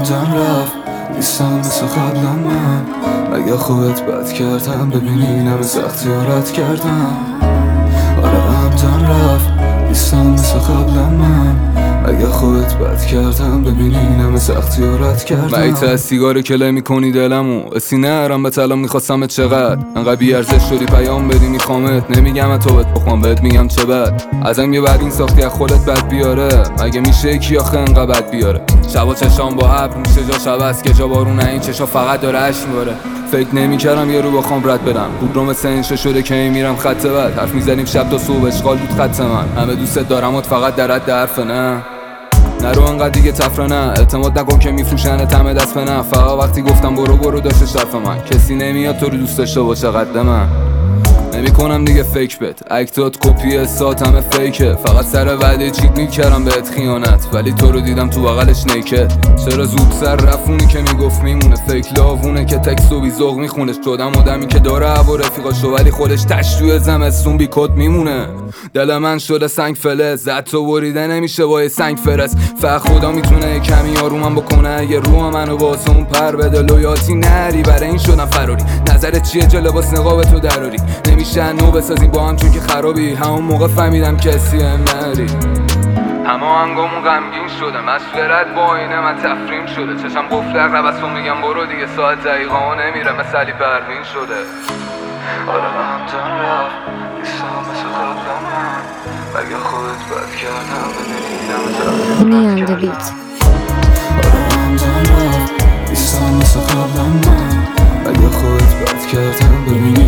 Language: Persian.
همدم رفت نیستم مثل قبلم من. اگه خودت بد کردم ببینی نمه سختیارت کردم. آره همدم رفت نیستم مثل قبلم من. اگه خودت بد کردم ببینی نمه سختیارت کردم. مایی تو از سیگار کله میکنی دلمو سینه هرم به تلا میخواستمت چقدر انقدر بیارزش شدی پیام بدی میخوامت. نمیگم تو بهت بخوام بهت میگم چه بد ازم یه بعد این ساختی از خودت بد بیاره. مگه میشه یکی آخه انقدر بد بیاره. شبا چشام با ابر میشه جاش عوض که جا بارون این چشا فقط داره اشک میباره. فکر نمیکردم یه رو بخوام رد بدم بودم سنش شده که میرم خط بد. حرف میزنیم شب تا صبح اشغال بود خط من. همه دوست دارمت فقط در حد حرف نه نرو انقدر دیگه تفره نه. اعتماد نکن که میفروشن تمه دست به نه. فقط وقتی گفتم برو برو داشته شرف من. کسی نمیاد تو رو دوست داشته باشه قد من. نمی کنم دیگه فیک بت اکتات کپی استات همه فیکه. فقط سر وعده چیت میکردم بهت خیانت ولی تو رو دیدم تو بغلش نیکه. چرا زود سر رفونی که میگفت میمونه فیک لاوونه که تکست و بیزاق میخونه. شدم آدمی که داره هوا رفیقاشو ولی خودش تش توی زمستون بی کد میمونه. دل من شده سنگ فلز زد تو بریده نمیشه با یه سنگ فرست. فقط خدا میتونه کمی آرومم بکنه اگه روح منو واسه اون پر بده. لویاتی نری برای این شدم فراری. نظرت چیه جا لباس نقاب تو دراری. نمیشه نو بسازیم با هم چون که خرابی. همون موقع فهمیدم کسی هم نری. همه هنگامون غمگین شده مسئولت با اینه من تفریم شده. چشم قفل عقب و میگم برو دیگه ساعت دقیقا ها نمیره مثل علی پروین شده. آره همدم رفت نیستم مثل قبلم من. اگه خودت بد کردم ببینی نمه سختیارت کردم. آره همدم رفت نیستم مثل قبلم من. اگه خودت بد کردم ببینی